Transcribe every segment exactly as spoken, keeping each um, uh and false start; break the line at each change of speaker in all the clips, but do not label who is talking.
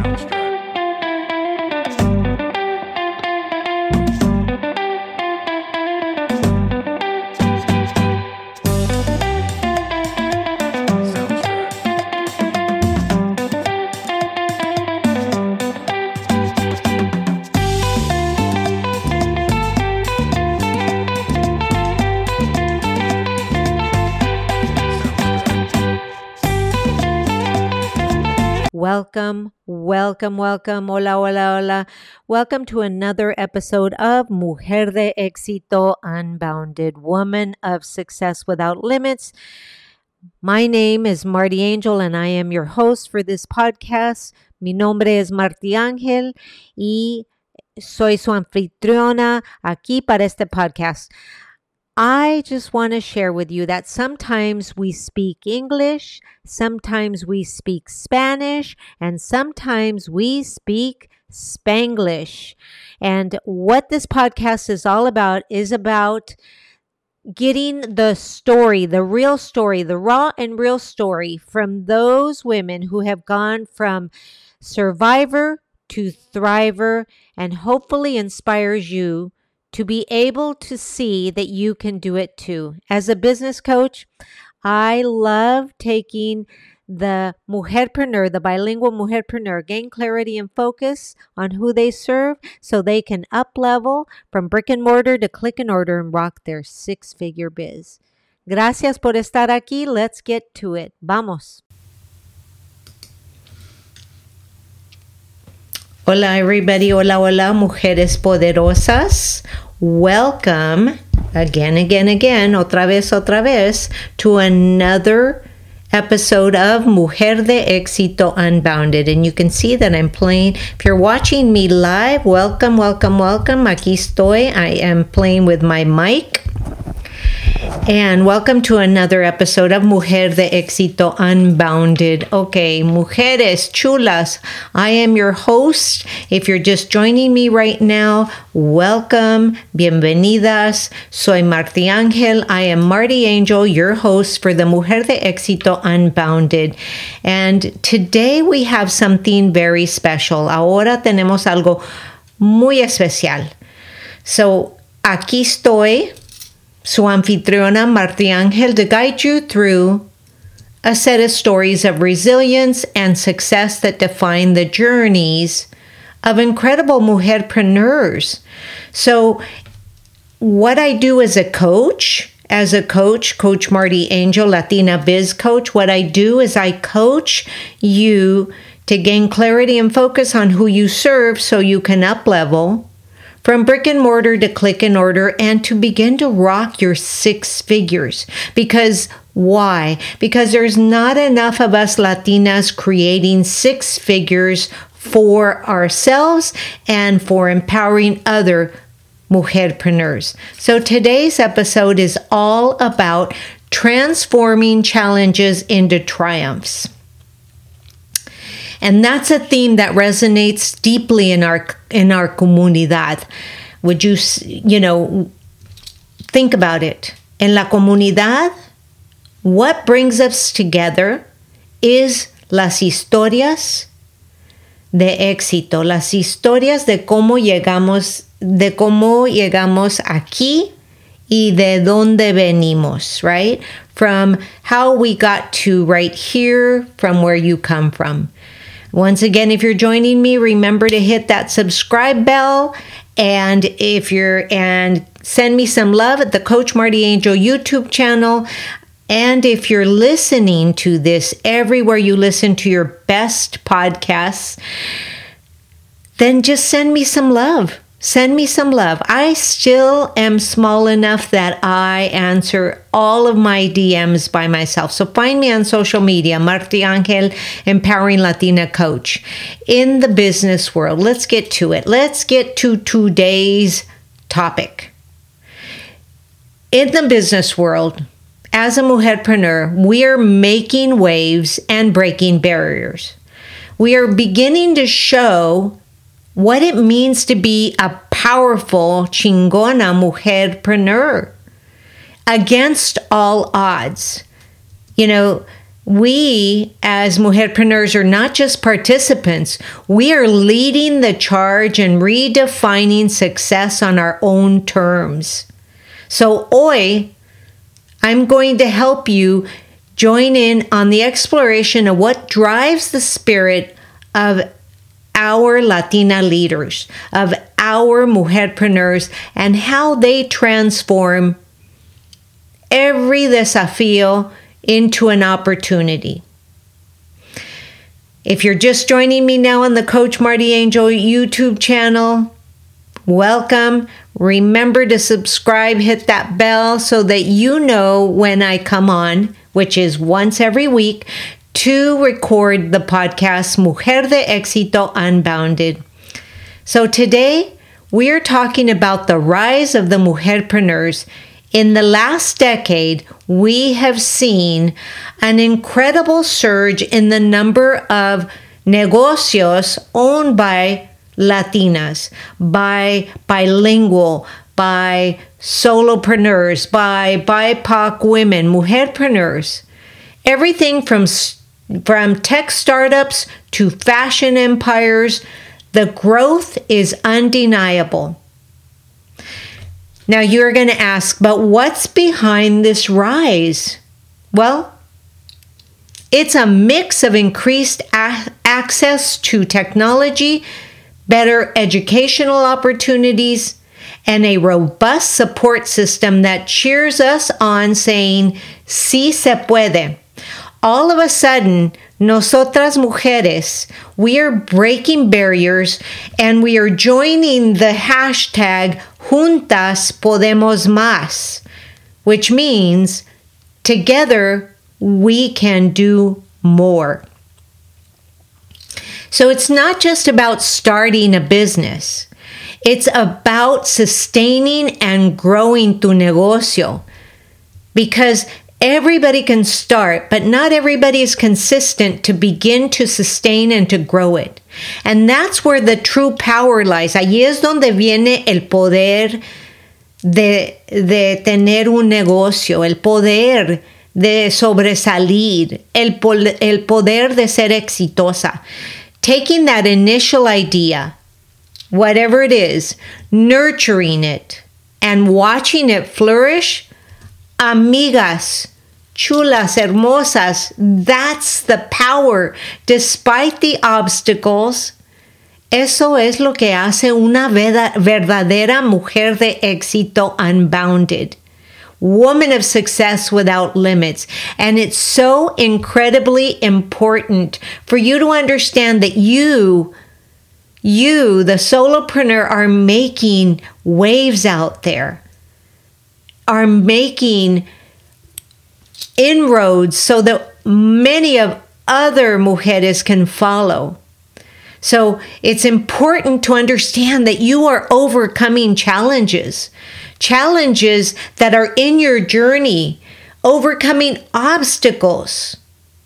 Welcome, welcome, welcome. Hola, hola, hola. Welcome to another episode of Mujer de Éxito Unbounded, Woman of Success Without Limits. My name is Marty Angel and I am your host for this podcast. Mi nombre es Marty Ángel y soy su anfitriona aquí para este podcast. I just want to share with you that sometimes we speak English, sometimes we speak Spanish, and sometimes we speak Spanglish. And what this podcast is all about is about getting the story, the real story, the raw and real story from those women who have gone from survivor to thriver and hopefully inspires you to be able to see that you can do it too. As a business coach, I love taking the mujerpreneur, the bilingual mujerpreneur, gain clarity and focus on who they serve so they can up level from brick and mortar to click and order and rock their six-figure biz. Gracias por estar aquí. Let's get to it. Vamos. Hola everybody, hola, hola, mujeres poderosas. Welcome again, again, again, otra vez, otra vez, to another episode of Mujer de Éxito Unbounded. And you can see that I'm playing, if you're watching me live, welcome, welcome, welcome. Aquí estoy. I am playing with my mic. And welcome to another episode of Mujer de Éxito Unbounded. Okay, mujeres chulas, I am your host. If you're just joining me right now, welcome, bienvenidas. Soy Marty Ángel. I am Marty Angel, your host for the Mujer de Éxito Unbounded. And today we have something very special. Ahora tenemos algo muy especial. So, aquí estoy, su anfitriona Marty Ángel, to guide you through a set of stories of resilience and success that define the journeys of incredible mujerpreneurs. So what I do as a coach, as a coach, Coach Marty Angel, Latina Biz Coach, what I do is I coach you to gain clarity and focus on who you serve so you can up-level from brick and mortar to click and order and to begin to rock your six figures. Because why? Because there's not enough of us Latinas creating six figures for ourselves and for empowering other mujerpreneurs. So today's episode is all about transforming challenges into triumphs. And that's a theme that resonates deeply in our in our comunidad. Would you, you know, think about it. En la comunidad, what brings us together is las historias de éxito, las historias de cómo llegamos, de cómo llegamos aquí y de dónde venimos, right? From how we got to right here, from where you come from. Once again, if you're joining me, remember to hit that subscribe bell. And if you're, and send me some love at the Coach Marty Angel YouTube channel. And if you're listening to this everywhere you listen to your best podcasts, then just send me some love. Send me some love. I still am small enough that I answer all of my D Ms by myself. So find me on social media, Marty Ángel, Empowering Latina Coach. In the business world, let's get to it. Let's get to today's topic. In the business world, as a mujerpreneur, we are making waves and breaking barriers. We are beginning to show what it means to be a powerful, chingona mujerpreneur against all odds. You know, We, as mujerpreneurs, are not just participants. We are leading the charge and redefining success on our own terms. So hoy, I'm going to help you join in on the exploration of what drives the spirit of our Latina leaders, of our mujerpreneurs, and how they transform every desafío into an opportunity. If you're just joining me now on the Coach Marty Angel YouTube channel, welcome. Remember to subscribe, hit that bell so that you know when I come on, which is once every week, to record the podcast Mujer de Éxito Unbounded. So today, we're talking about the rise of the mujerpreneurs. In the last decade, we have seen an incredible surge in the number of negocios owned by Latinas, by bilingual, by solopreneurs, by B I P O C women, mujerpreneurs. Everything from, from tech startups to fashion empires, the growth is undeniable. Now you're going to ask, but what's behind this rise? Well, it's a mix of increased a- access to technology, better educational opportunities, and a robust support system that cheers us on saying, sí se puede. All of a sudden, nosotras mujeres, we are breaking barriers and we are joining the hashtag Juntas Podemos Más, which means together we can do more. So it's not just about starting a business. It's about sustaining and growing tu negocio, because everybody can start, but not everybody is consistent to begin to sustain and to grow it. And that's where the true power lies. Allí es donde viene el poder de, de tener un negocio, el poder de sobresalir, el, el poder de ser exitosa. Taking that initial idea, whatever it is, nurturing it, and watching it flourish. Amigas, chulas, hermosas, that's the power. Despite the obstacles, eso es lo que hace una verdadera mujer de éxito unbounded. Woman of success without limits. And it's so incredibly important for you to understand that you, you, the solopreneur, are making waves out there. Are making inroads so that many of other mujeres can follow. So it's important to understand that you are overcoming challenges, challenges that are in your journey, overcoming obstacles,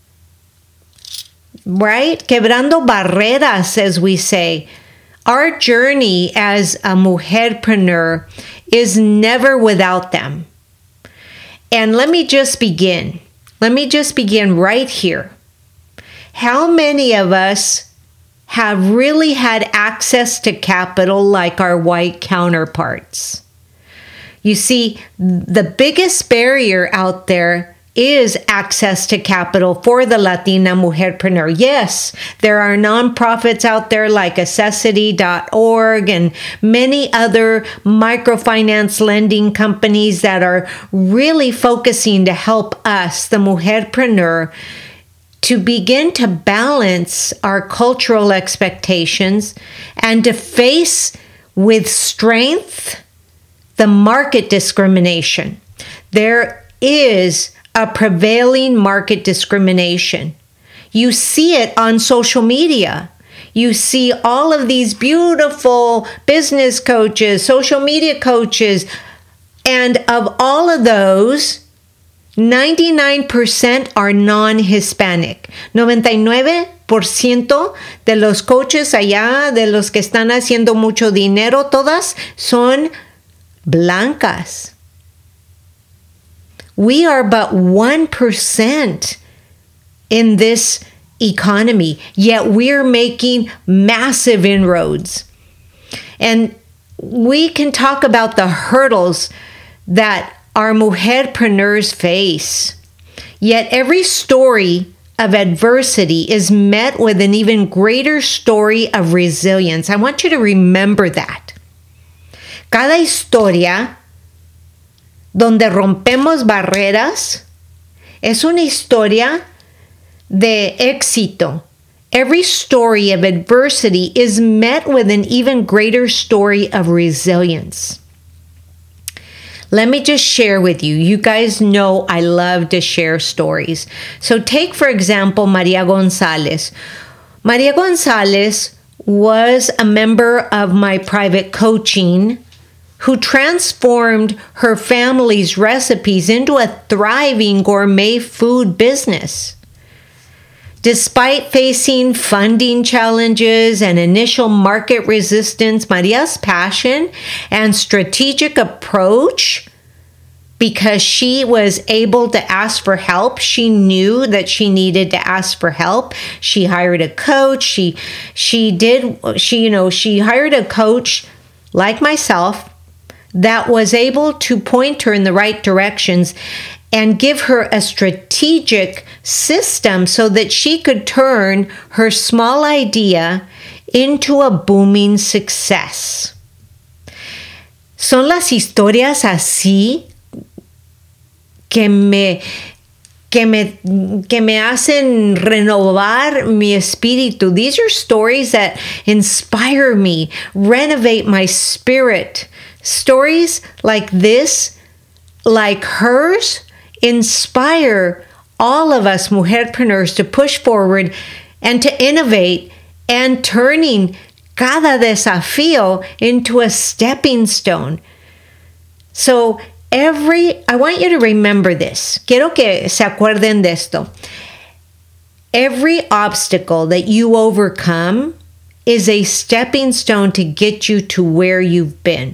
right? Quebrando barreras, as we say. Our journey as a mujerpreneur is never without them. And let me just begin. Let me just begin right here. How many of us have really had access to capital like our white counterparts? You see, the biggest barrier out there is access to capital for the Latina mujerpreneur. Yes, there are nonprofits out there like accessity dot org and many other microfinance lending companies that are really focusing to help us, the mujerpreneur, to begin to balance our cultural expectations and to face with strength the market discrimination. There is a prevailing market discrimination. You see it on social media. You see all of these beautiful business coaches, social media coaches, and of all of those, ninety-nine percent are non-Hispanic. ninety-nueve por ciento de los coaches allá, de los que están haciendo mucho dinero, todas son blancas. We are but one percent in this economy, yet we're making massive inroads. And we can talk about the hurdles that our mujerpreneurs face. Yet every story of adversity is met with an even greater story of resilience. I want you to remember that. Cada historia donde rompemos barreras es una historia de éxito. Every story of adversity is met with an even greater story of resilience. Let me just share with you. You guys know I love to share stories. So take, for example, Maria Gonzalez. Maria Gonzalez was a member of my private coaching who transformed her family's recipes into a thriving gourmet food business. Despite facing funding challenges and initial market resistance, Maria's passion and strategic approach, because she was able to ask for help, she knew that she needed to ask for help. She hired a coach. She, she did, she, you know, she hired a coach like myself that was able to point her in the right directions and give her a strategic system so that she could turn her small idea into a booming success. Son las historias así que me, que me, que me hacen renovar mi espíritu. These are stories that inspire me, renovate my spirit. Stories like this, like hers, inspire all of us mujerpreneurs to push forward and to innovate, and turning cada desafío into a stepping stone. So every, I want you to remember this. Quiero que se acuerden de esto. Every obstacle that you overcome is a stepping stone to get you to where you've been.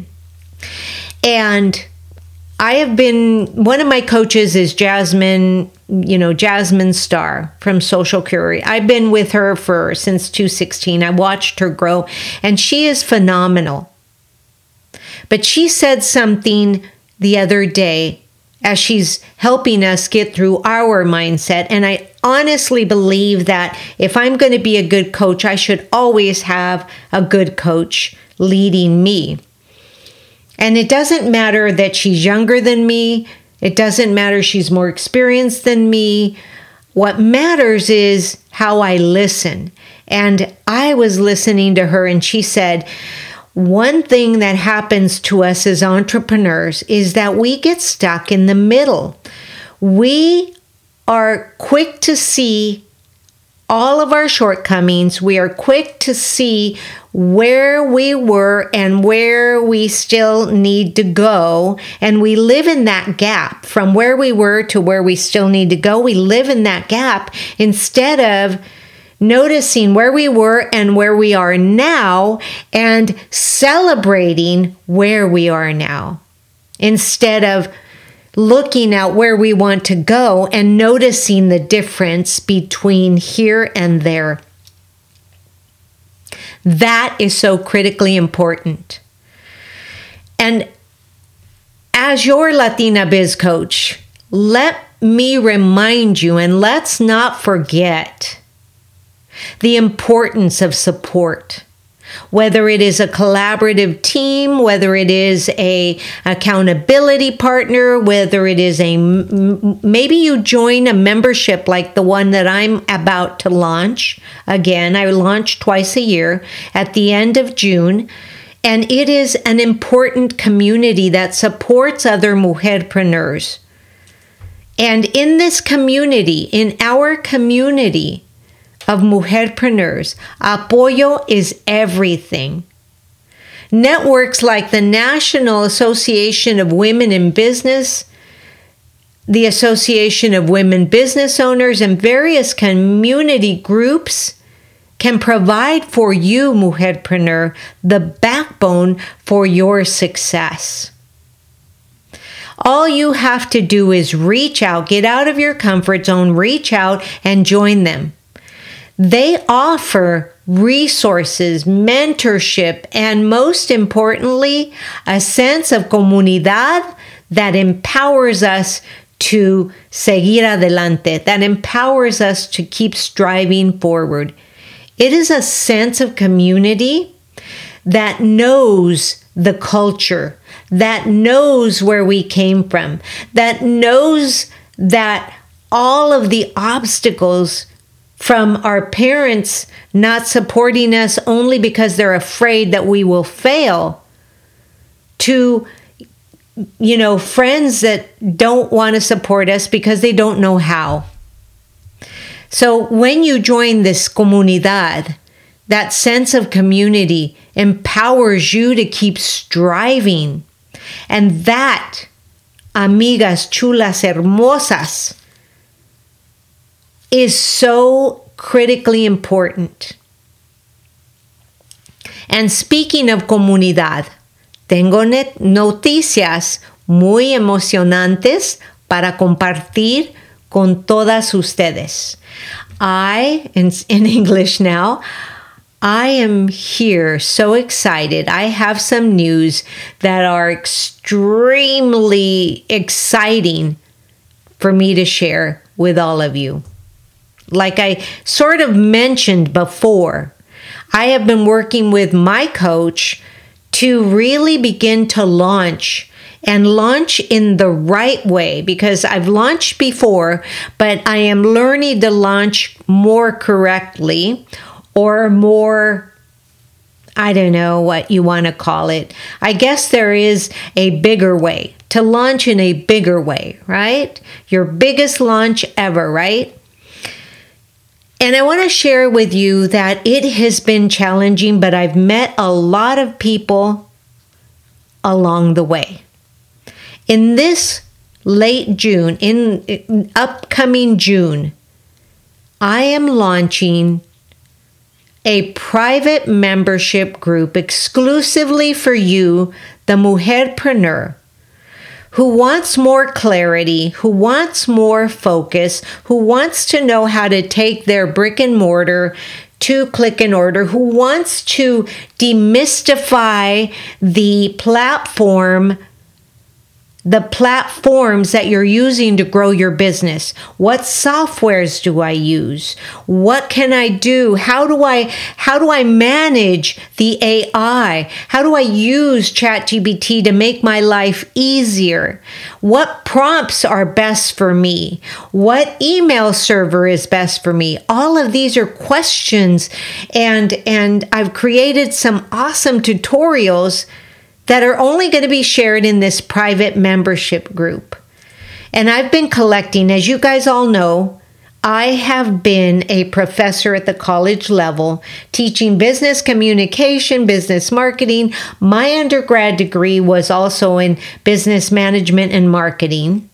And I have been, one of my coaches is Jasmine, you know, Jasmine Star from Social Curie. I've been with her for since two thousand sixteen. I watched her grow, and she is phenomenal. But she said something the other day as she's helping us get through our mindset. And I honestly believe that if I'm going to be a good coach, I should always have a good coach leading me. And it doesn't matter that she's younger than me. It doesn't matter she's more experienced than me. What matters is how I listen. And I was listening to her, and she said, one thing that happens to us as entrepreneurs is that we get stuck in the middle. We are quick to see all of our shortcomings. We are quick to see where we were and where we still need to go. And we live in that gap from where we were to where we still need to go. We live in that gap instead of noticing where we were and where we are now and celebrating where we are now, instead of looking at where we want to go and noticing the difference between here and there. That is so critically important. And as your Latina Biz Coach, let me remind you, and let's not forget the importance of support. Whether it is a collaborative team, whether it is a accountability partner, whether it is a, maybe you join a membership like the one that I'm about to launch. Again, I launch twice a year at the end of June. And it is an important community that supports other mujerpreneurs. And in this community, in our community, of mujerpreneurs, apoyo is everything. Networks like the National Association of Women in Business, the Association of Women Business Owners, and various community groups can provide for you, mujerpreneur, the backbone for your success. All you have to do is reach out, get out of your comfort zone, reach out and join them. They offer resources, mentorship, and most importantly, a sense of comunidad that empowers us to seguir adelante, that empowers us to keep striving forward. It is a sense of community that knows the culture, that knows where we came from, that knows that all of the obstacles from our parents not supporting us only because they're afraid that we will fail, to, you know, friends that don't want to support us because they don't know how. So when you join this comunidad, that sense of community empowers you to keep striving. And that, amigas chulas hermosas, is so critically important. And speaking of comunidad, tengo noticias muy emocionantes para compartir con todas ustedes. I, in, in English now, I am here so excited. I have some news that are extremely exciting for me to share with all of you. Like I sort of mentioned before, I have been working with my coach to really begin to launch and launch in the right way, because I've launched before, but I am learning to launch more correctly or more, I don't know what you want to call it. I guess there is a bigger way to launch in a bigger way, right? Your biggest launch ever, right? And I want to share with you that it has been challenging, but I've met a lot of people along the way. In this late June, in, in upcoming June, I am launching a private membership group exclusively for you, the mujerpreneur, who wants more clarity, who wants more focus, who wants to know how to take their brick and mortar to click and order, who wants to demystify the platform, the platforms that you're using to grow your business. What softwares do I use? What can I do? How do I how do I manage the A I? How do I use ChatGPT to make my life easier? What prompts are best for me? What email server is best for me? All of these are questions, and and I've created some awesome tutorials that are only going to be shared in this private membership group. And I've been collecting, as you guys all know, I have been a professor at the college level teaching business communication, business marketing. My undergrad degree was also in business management and marketing.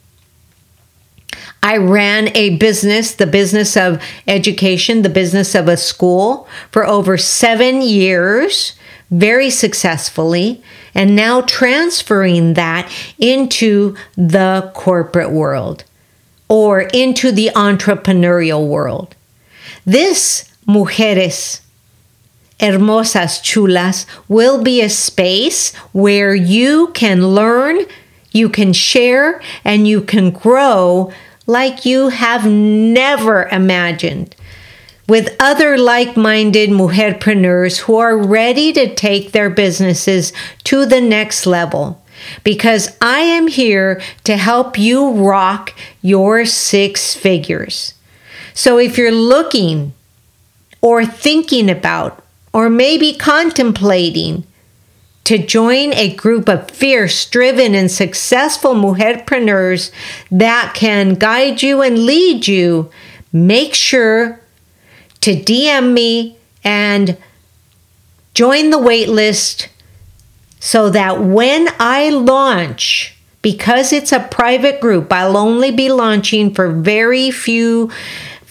I ran a business, the business of education, the business of a school, for over seven years, very successfully, and now transferring that into the corporate world or into the entrepreneurial world. This, mujeres hermosas, chulas, will be a space where you can learn, you can share, and you can grow like you have never imagined, with other like-minded mujerpreneurs who are ready to take their businesses to the next level. Because I am here to help you rock your six figures. So if you're looking or thinking about or maybe contemplating to join a group of fierce, driven, and successful mujerpreneurs that can guide you and lead you, make sure to D M me and join the wait list so that when I launch, because it's a private group, I'll only be launching for very few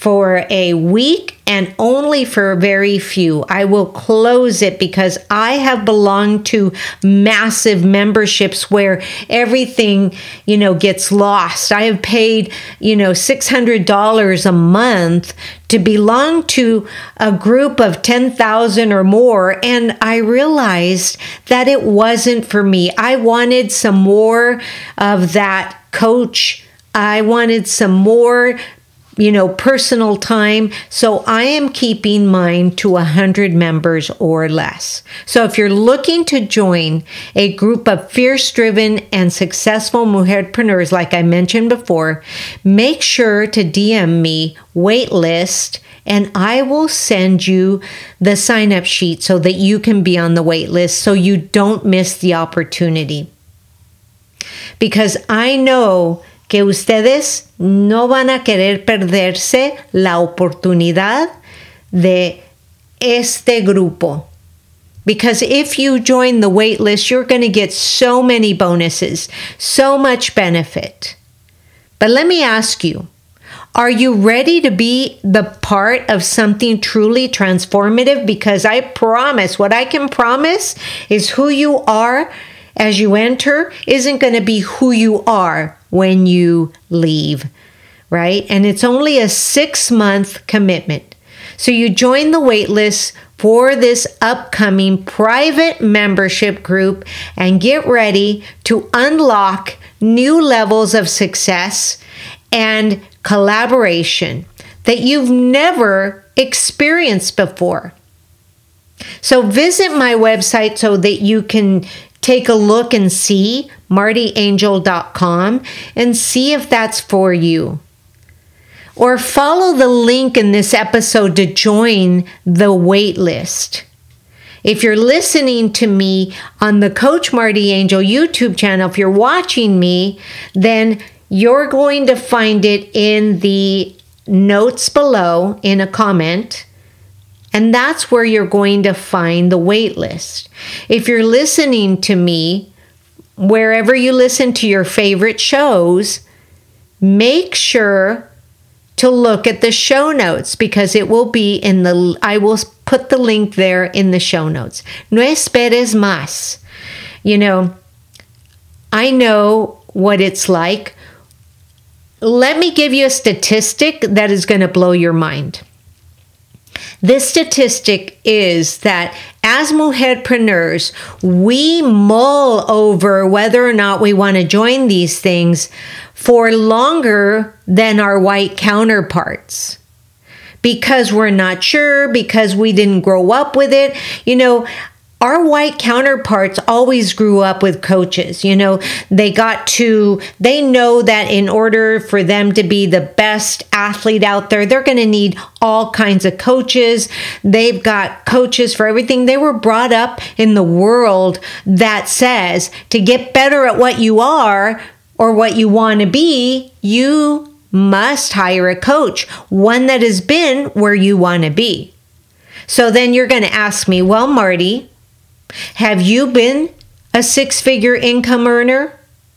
for a week and only for very few. I will close it because I have belonged to massive memberships where everything, you know, gets lost. I have paid, you know, six hundred dollars a month to belong to a group of ten thousand or more. And I realized that it wasn't for me. I wanted some more of that coach. I wanted some more you know, personal time. So I am keeping mine to one hundred members or less. So if you're looking to join a group of fierce-driven and successful mujerpreneurs, like I mentioned before, make sure to D M me waitlist, and I will send you the sign-up sheet so that you can be on the wait list so you don't miss the opportunity. Because I know que ustedes no van a querer perderse la oportunidad de este grupo. Because if you join the wait list, you're going to get so many bonuses, so much benefit. But let me ask you, are you ready to be the part of something truly transformative? Because I promise, what I can promise is who you are as you enter isn't going to be who you are when you leave, right? And it's only a six-month commitment. So you join the wait list for this upcoming private membership group and get ready to unlock new levels of success and collaboration that you've never experienced before. So visit my website so that you can take a look and see marty angel dot com and see if that's for you. Or follow the link in this episode to join the wait list. If you're listening to me on the Coach Marty Angel YouTube channel, if you're watching me, then you're going to find it in the notes below in a comment. And that's where you're going to find the wait list. If you're listening to me, wherever you listen to your favorite shows, make sure to look at the show notes because it will be in the, I will put the link there in the show notes. No esperes más. You know, I know what it's like. Let me give you a statistic that is going to blow your mind. This statistic is that as mujerpreneurs, we mull over whether or not we want to join these things for longer than our white counterparts. Because we're not sure, because we didn't grow up with it. You know, our white counterparts always grew up with coaches. You know, they got to, they know that in order for them to be the best athlete out there, they're going to need all kinds of coaches. They've got coaches for everything. They were brought up in the world that says to get better at what you are or what you want to be, you must hire a coach, one that has been where you want to be. So then you're going to ask me, well, Marty, have you been a six-figure income earner?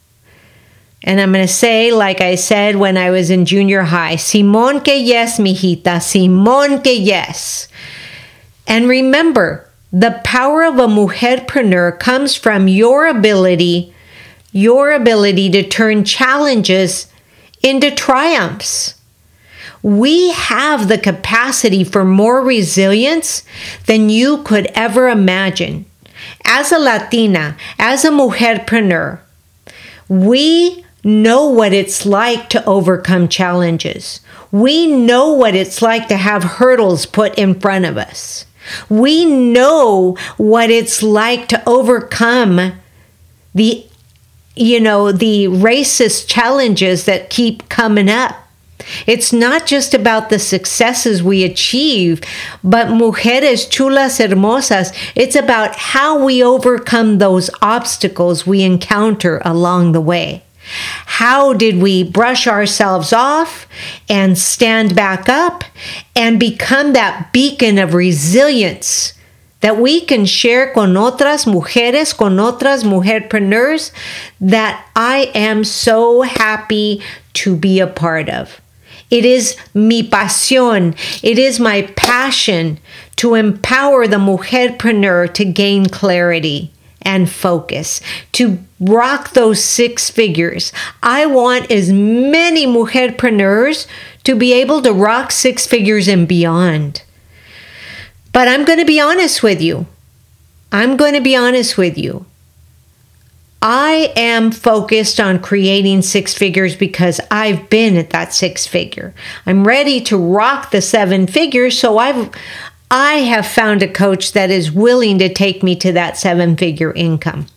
And I'm going to say, like I said when I was in junior high, Simón que yes, mijita, Simón que yes. And remember, the power of a mujerpreneur comes from your ability, your ability to turn challenges into triumphs. We have the capacity for more resilience than you could ever imagine. As a Latina, as a mujerpreneur, we know what it's like to overcome challenges. We know what it's like to have hurdles put in front of us. We know what it's like to overcome the, you know, the racist challenges that keep coming up. It's not just about the successes we achieve, but mujeres chulas hermosas, it's about how we overcome those obstacles we encounter along the way. How did we brush ourselves off and stand back up and become that beacon of resilience that we can share con otras mujeres, con otras mujerpreneurs that I am so happy to be a part of. It is mi pasión. It is my passion to empower the mujerpreneur to gain clarity and focus, to rock those six figures. I want as many mujerpreneurs to be able to rock six figures and beyond. But I'm going to be honest with you. I'm going to be honest with you. I am focused on creating six figures because I've been at that six figure. I'm ready to rock the seven figures, so I've I have found a coach that is willing to take me to that seven figure income.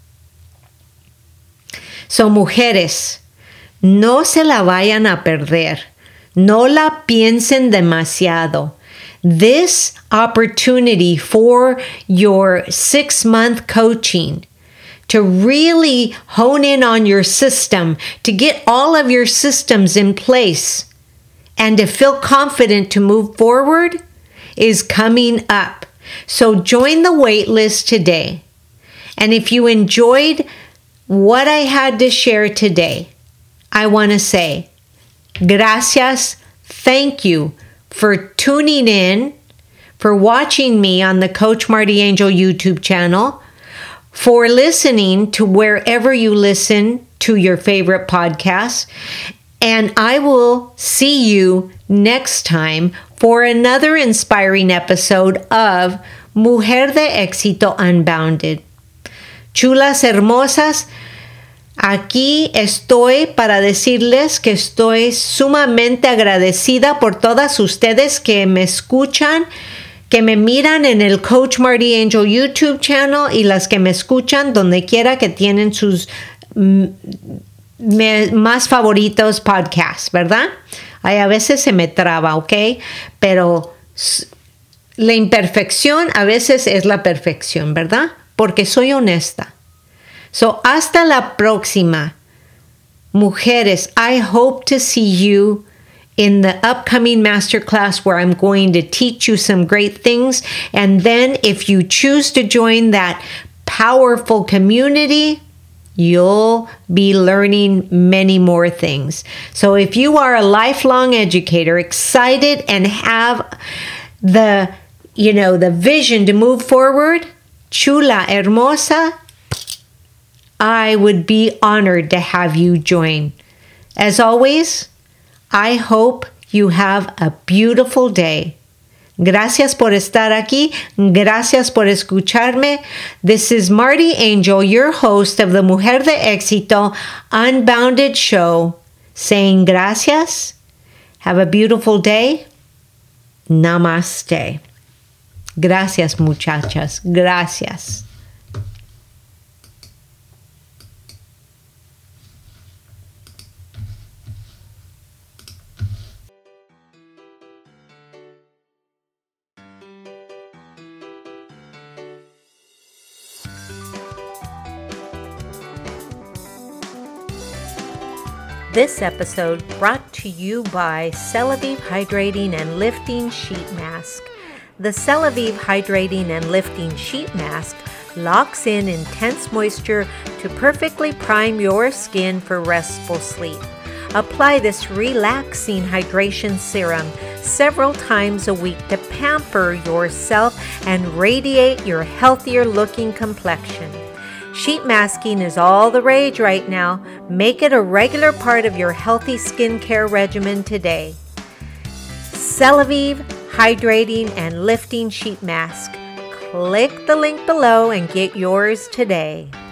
So, mujeres, no se la vayan a perder. No la piensen demasiado. This opportunity for your six-month coaching to really hone in on your system, to get all of your systems in place, and to feel confident to move forward is coming up. So join the wait list today. And if you enjoyed what I had to share today, I want to say, gracias, thank you for tuning in, for watching me on the Coach Marty Angel YouTube channel, for listening to wherever you listen to your favorite podcasts. And I will see you next time for another inspiring episode of Mujer de Éxito Unbounded. Chulas hermosas, aquí estoy para decirles que estoy sumamente agradecida por todas ustedes que me escuchan, que me miran en el Coach Marty Angel YouTube channel y las que me escuchan donde quiera que tienen sus mm, me, más favoritos podcasts, ¿verdad? Ay, a veces se me traba, ¿ok? Pero la imperfección a veces es la perfección, ¿verdad? Porque soy honesta. So, hasta la próxima. Mujeres, I hope to see you in the upcoming masterclass where I'm going to teach you some great things. And then if you choose to join that powerful community, you'll be learning many more things. So if you are a lifelong educator, excited and have the, you know, the vision to move forward, chula, hermosa, I would be honored to have you join. As always, I hope you have a beautiful day. Gracias por estar aquí. Gracias por escucharme. This is Marty Angel, your host of the Mujer de Éxito Unbounded show, saying gracias. Have a beautiful day. Namaste. Gracias, muchachas. Gracias. This episode brought to you by Celavive Hydrating and Lifting Sheet Mask. The Celavive Hydrating and Lifting Sheet Mask locks in intense moisture to perfectly prime your skin for restful sleep. Apply this relaxing hydration serum several times a week to pamper yourself and radiate your healthier looking complexion. Sheet masking is all the rage right now. Make it a regular part of your healthy skincare regimen today. Celavive Hydrating and Lifting Sheet Mask. Click the link below and get yours today.